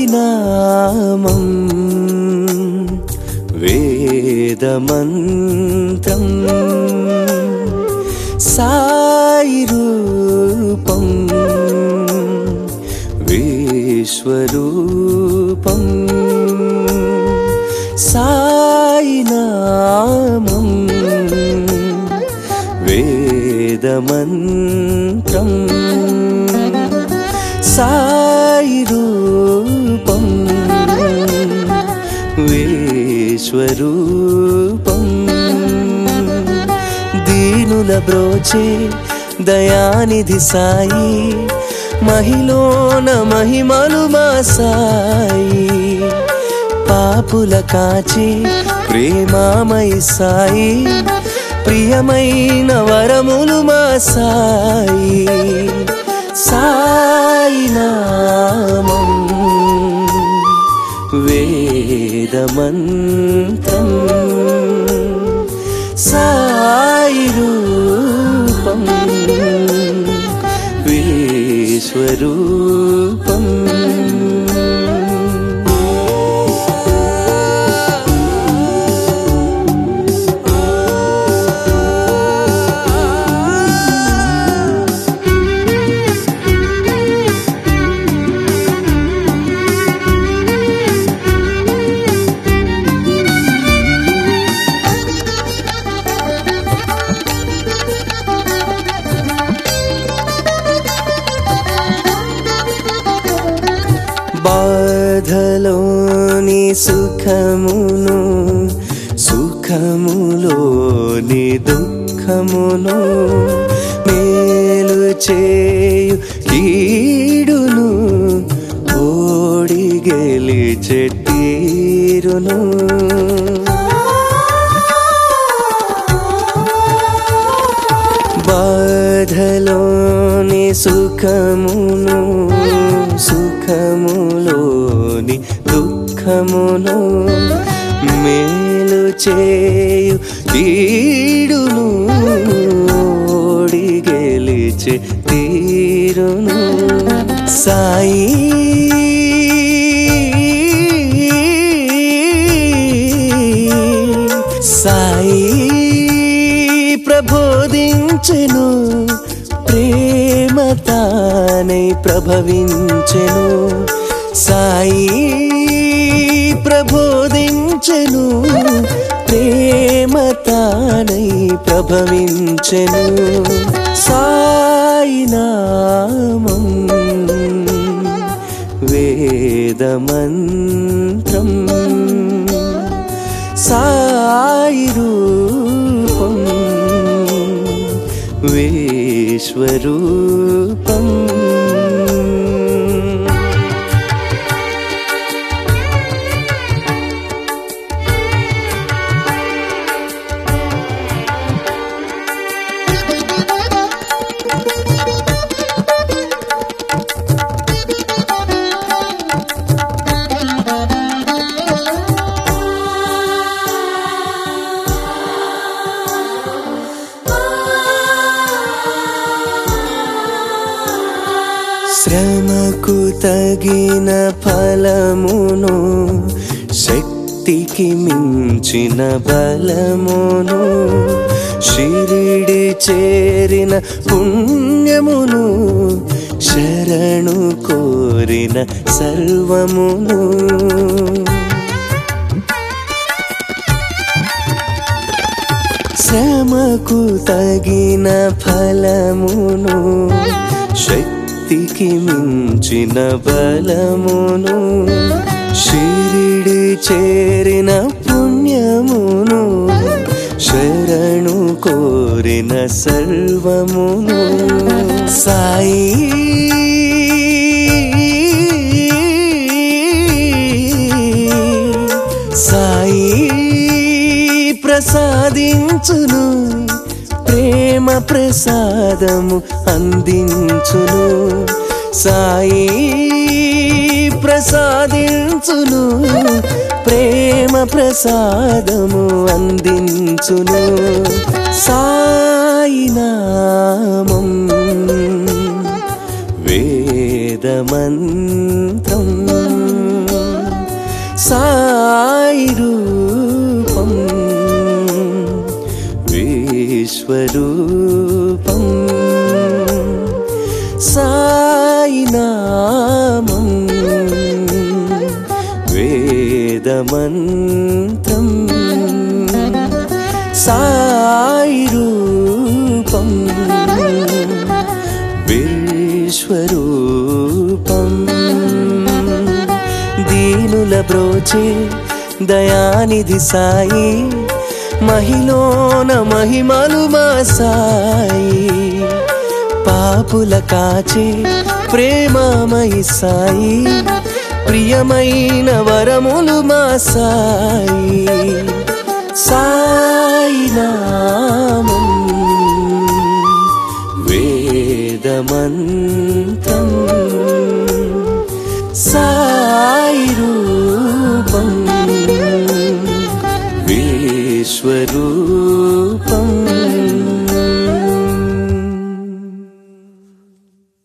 నామం వేదమంత్రం సాయి రూపం విశ్వరూపం సాయి నామం వేదమంత్రం సాయి రూపం విశ్వరూపం దీనుల బ్రోచే దయానిధి సాయి మహిలోన మహిమలు మా సాయి పాపుల కాచే ప్రేమామయి సాయి ప్రియమైన వరములు మా సాయి సాయి నామం వేదమంత్రం సాయి రూపం విశ్వరూపం బాధలోని సుఖమును సుఖములోని దుఃఖమును మేలు చేయు కీడును ఓడి గెలిచే తీరును బాధలోని సుఖమును సుఖములోని దుఃఖమును మేలు చేయు కీడును ఓడి గెలిచే తీరును సాయి సాయి ప్రబోధించెను ప్రేమ తానై ప్రభవించెను సాయి ప్రబోధించెను ప్రేమ తానై ప్రభవించెను సాయి నామం వేదమంత్రం సాయి రూపం విశ్వరూపం శ్రమకు తగిన ఫలమును శక్తికి మించిన బలమును షిరిడి చేరిన పుణ్యమును శరణు కోరిన సర్వమును శ్రమకు తగిన ఫలమును శక్తికి మించిన బలమును షిరిడి చేరిన పుణ్యమును శరణు కోరిన సర్వమును సాయి సాయి ప్రసాదించును ప్రేమ ప్రసాదము అందించును సాయి ప్రసాదించును ప్రేమ ప్రసాదము అందించును సాయి నామం వేదమంత్రం సాయి రూపం విశ్వరూపం సాయి నామం వేదమంత్రం సాయి రూపం విశ్వరూపం దీనుల బ్రోచే దయానిధి సాయి మహిలోన మహిమలు మా సాయి పాపుల కాచే ప్రేమమయి సాయి ప్రియమైన వరములు మా సాయి